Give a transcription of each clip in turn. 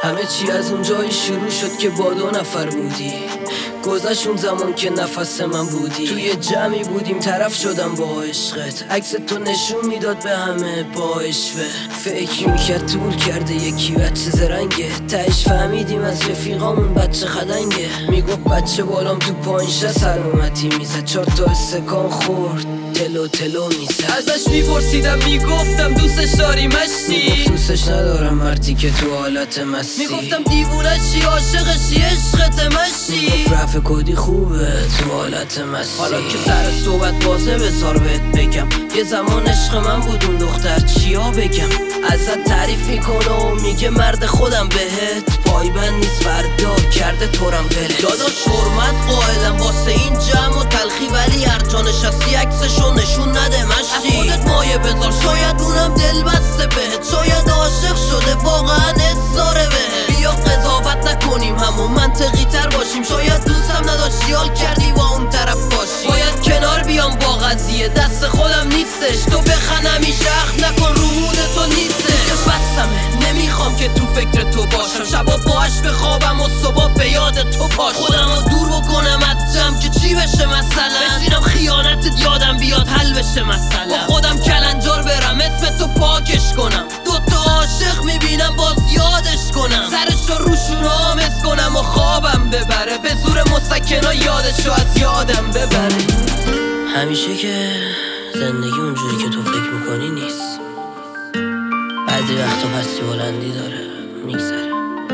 همه چی از اون جایی شروع شد که با 2 نفر بودی. گذشت اون زمان که نفس من بودی. توی جمعی بودیم طرف شدم با عشقت. عکس تو نشون میداد به همه با اشوه. فکر میکرد طول کرده یکی بچه زرنگه. تهش فهمیدیم از رفیقامون بچه خدنگه. میگفت بچه بالام تو پایینشه سلامتی میزد. 4 تا استکان خورد تلو تلو میزد. ازش میپرسیدم میگفتم دوستش داری مشتی. میگفت دوستش ندارم مردی که تو حالت مستی. میگفتم دیوونه چی عاشقشی عشقت مشتی. میگفت رفع کدی خوبه تو حالت مستی. حالا که سر صحبت بازه بذار بهت بگم یه زمان عشق من بود اون دختر چیا بگم. ازت تعریف میکنه و میگه مرد خودم بهت پایبند نیست فردا کرده تورم وله. داداش حرمت قائلم واسه این جمع و تلخی ولی هر جا نشستی عکسشو نشون نده مشتی. از خودت مایه بذار شاید اونم دل بسته بهت. شاید عاشق شده واقعا اصاره بهت. بیا قضاوت نکنیم همون منطقی تر باشیم. شاید دوستم نداشتی حال کردی با اون طرف باشی. باید کنار بیام با قضیه دست خودم نیستش. تو بخنم این شخص نکن رو مود تو نیستش. بسمه نمیخوام که تو فکر تو باشم. شبا باش بخوابم و صبح به یاد تو پاشم. خودم رو دور بکنم از جمع که چی بشه مثلا. بشینم خیانتت یادم بیاد حل بشه مثلا. با خودم کلنجار برم اسم تو پاکش کنم. 2 تا عاشق میبینم باز یادش کنم. سرشو روشون آمز کنم و خوابم ببره. به زور مسکنا یادشو از یادم ببره. همیشه که زندگی اونجوری که تو فکر میکنی نیست. بعضی وقتا پستی بلندی داره میگذره.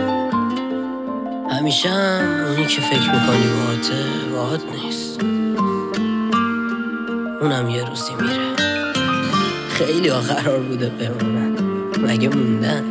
همیشه هم اونی که فکر میکنی باهات نیست. اونم یه روزی میره. خیلی ها قرار بوده بمونن مگه موندن.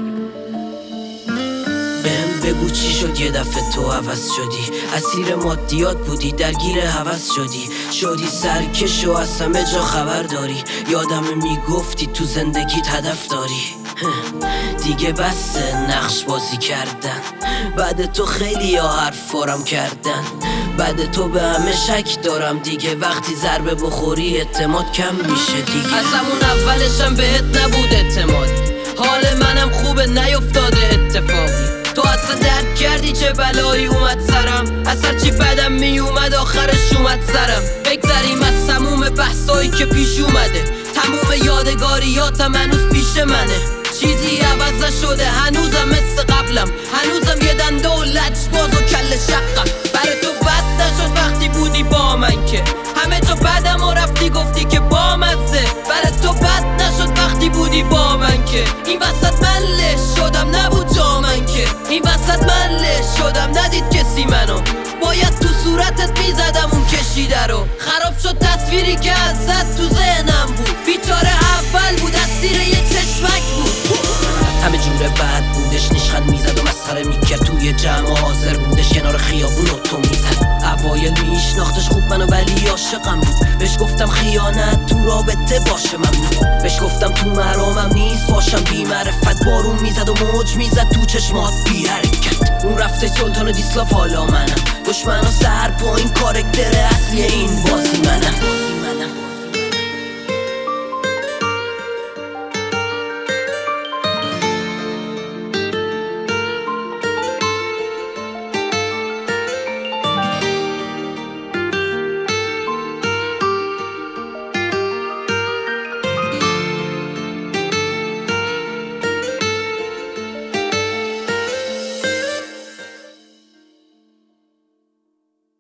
بهم بگو چی شد یه دفعه تو عوض شدی. اسیر مادیات بودی درگیر هوس شدی سرکش و از همه جا خبر داری. یادم میگفتی تو زندگیت هدف داری. دیگه بسه نقش بازی کردن. بعد تو خیلی ها حرفارم کردن. بعد تو به همه شک دارم دیگه. وقتی ضربه بخوری اعتماد کم میشه دیگه. از همون اولشم بهت نبود اعتماد. حال منم خوبه نیفتاده اتفاقی. تو اصلا درک کردی چه بلایی اومد سرم. از هرچی بدم میومد آخرش اومد سرم. بگذریم از تموم بحثایی که پیش اومده. تموم یادگاریاتم هنوز پیش منه. چیزی عوض نشده هنوزم مثل قبلم. هنوزم یه دنده و لجباز و کل شقم. برای تو بد نشد وقتی بودی با من که همه جا بدم و رفتی گفتی که با مزه. برای تو بد نشد وقتی بودی با من که این وسط من لش شدم نبود جا من که این وسط من لش شدم ندید کسی منو. باید تو صورتت میزدم اون کشیده رو. خراب شد تصویری که ازت تو ذهنم بود. بیچاره اول بود اسیر یه چشمک بود. همه جوره بد بودش نشخند میزد و مسخره میکرد. توی جمع حاضر بودش کنار خیابون تو میزد. اوایل میشناختش خوب منو ولی عاشقم بود. بهش گفتم خیانت تو رابطه باشه ممنون. بهش گفتم تو مرامم نیست باشم بی معرفت. بارون میزد و موج میزد تو چشمات بی حرکت. اون رفته سلطان و دیسلاف حالا منم. دشمنا سر پایین کارکتر اصلی این بازی منم.